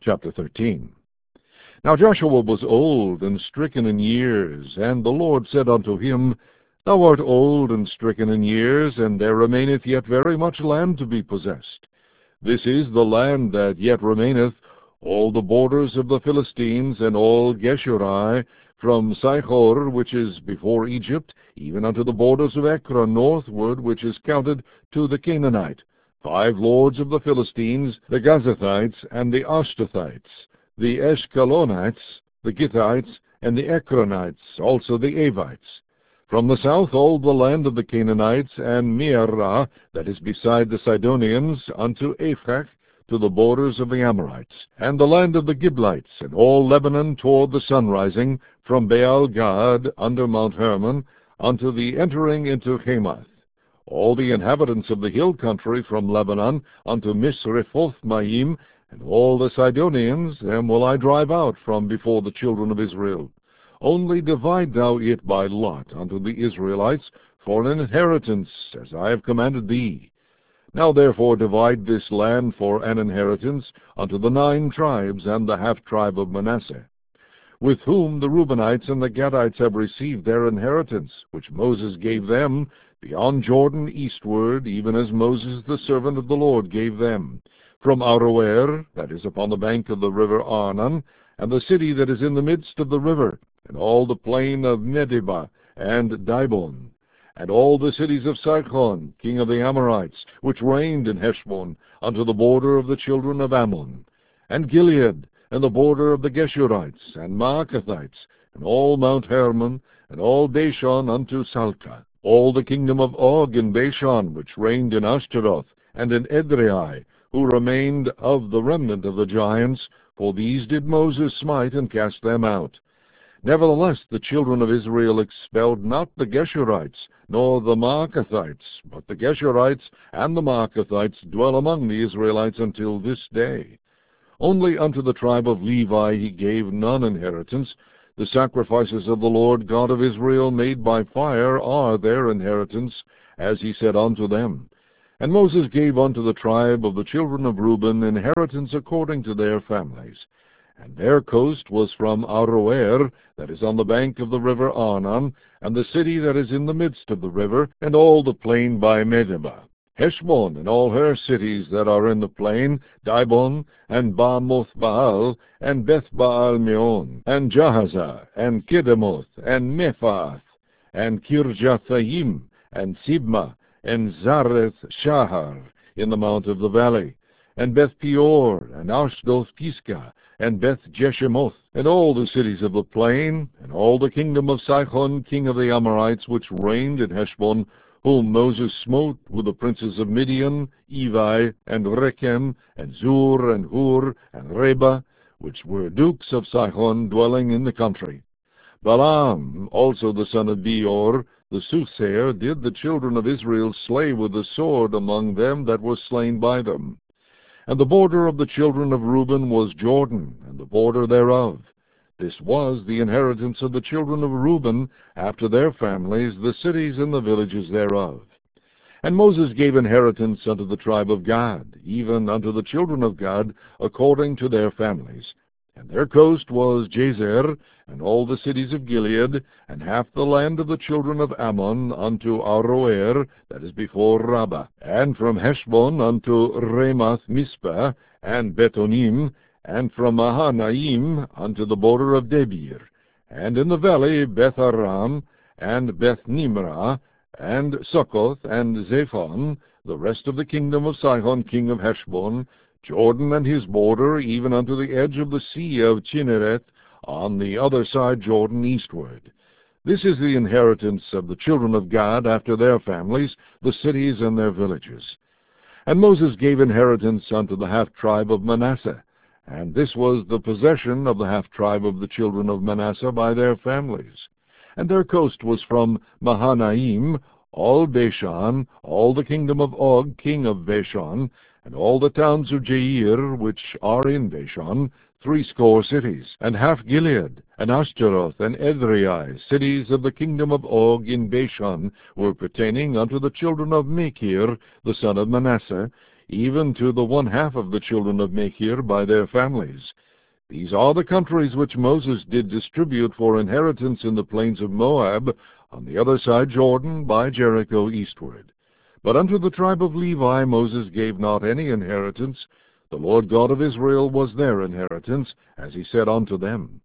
Chapter 13. Now Joshua was old and stricken in years, and the Lord said unto him, Thou art old and stricken in years, and there remaineth yet very much land to be possessed. This is the land that yet remaineth, all the borders of the Philistines, and all Geshuri, from Sihor, which is before Egypt, even unto the borders of Ekron northward, which is counted to the Canaanite. 5 lords of the Philistines, the Gazathites, and the Ashtathites, the Eshkalonites, the Gittites, and the Ekronites, also the Avites. From the south all the land of the Canaanites, and Mearah, that is beside the Sidonians, unto Aphek, to the borders of the Amorites, and the land of the Giblites, and all Lebanon toward the sunrising, from Baal-Gad under Mount Hermon, unto the entering into Hamath. All the inhabitants of the hill country from Lebanon unto Misrephoth-Maim, and all the Sidonians, them will I drive out from before the children of Israel. Only divide thou it by lot unto the Israelites for an inheritance, as I have commanded thee. Now therefore divide this land for an inheritance unto the 9 tribes and the half-tribe of Manasseh, with whom the Reubenites and the Gadites have received their inheritance, which Moses gave them beyond Jordan eastward, even as Moses the servant of the Lord gave them, from Aroer, that is upon the bank of the river Arnon, and the city that is in the midst of the river, and all the plain of Medeba and Dibon, and all the cities of Sihon, king of the Amorites, which reigned in Heshbon, unto the border of the children of Ammon, and Gilead, and the border of the Geshurites, and Maacathites, and all Mount Hermon, and all Bashan unto Salcah, all the kingdom of Og in Bashan, which reigned in Ashtaroth, and in Edrei, who remained of the remnant of the giants, for these did Moses smite and cast them out. Nevertheless the children of Israel expelled not the Geshurites, nor the Maacathites, but the Geshurites and the Maacathites dwell among the Israelites until this day. Only unto the tribe of Levi he gave none inheritance. The sacrifices of the Lord God of Israel made by fire are their inheritance, as he said unto them. And Moses gave unto the tribe of the children of Reuben inheritance according to their families. And their coast was from Aroer, that is on the bank of the river Arnon, and the city that is in the midst of the river, and all the plain by Medeba, Heshbon, and all her cities that are in the plain, Dibon, and Bamoth-baal, and Beth-baal-meon, and Jahazah, and Kedemoth, and Mephaath, and Kirjathaim, and Sibma, and Zareth-Shahar, in the mount of the valley, and Beth-peor, and Ashdoth-Pisgah, and Beth-Jeshemoth, and all the cities of the plain, and all the kingdom of Sihon king of the Amorites, which reigned in Heshbon, whom Moses smote with the princes of Midian, Evi, and Rechem, and Zur, and Hur, and Reba, which were dukes of Sihon, dwelling in the country. Balaam also the son of Beor, the soothsayer, did the children of Israel slay with the sword among them that were slain by them. And the border of the children of Reuben was Jordan, and the border thereof. This was the inheritance of the children of Reuben, after their families, the cities and the villages thereof. And Moses gave inheritance unto the tribe of Gad, even unto the children of Gad, according to their families. And their coast was Jazer, and all the cities of Gilead, and half the land of the children of Ammon, unto Aroer, that is before Rabbah, and from Heshbon unto Ramath-Mizpah, and Betonim, and from Mahanaim unto the border of Debir, and in the valley Beth-aram, and Beth-nimrah, and Succoth, and Zephon, the rest of the kingdom of Sihon king of Heshbon, Jordan and his border, even unto the edge of the sea of Chinnereth, on the other side Jordan eastward. This is the inheritance of the children of Gad after their families, the cities and their villages. And Moses gave inheritance unto the half-tribe of Manasseh, and this was the possession of the half-tribe of the children of Manasseh by their families. And their coast was from Mahanaim, all Bashan, all the kingdom of Og king of Bashan, and all the towns of Jair, which are in Bashan, 80 cities, and half Gilead, and Ashtaroth, and Edrei, cities of the kingdom of Og in Bashan, were pertaining unto the children of Machir, the son of Manasseh, even to the 1/2 of the children of Machir by their families. These are the countries which Moses did distribute for inheritance in the plains of Moab, on the other side Jordan, by Jericho eastward. But unto the tribe of Levi Moses gave not any inheritance. The Lord God of Israel was their inheritance, as he said unto them.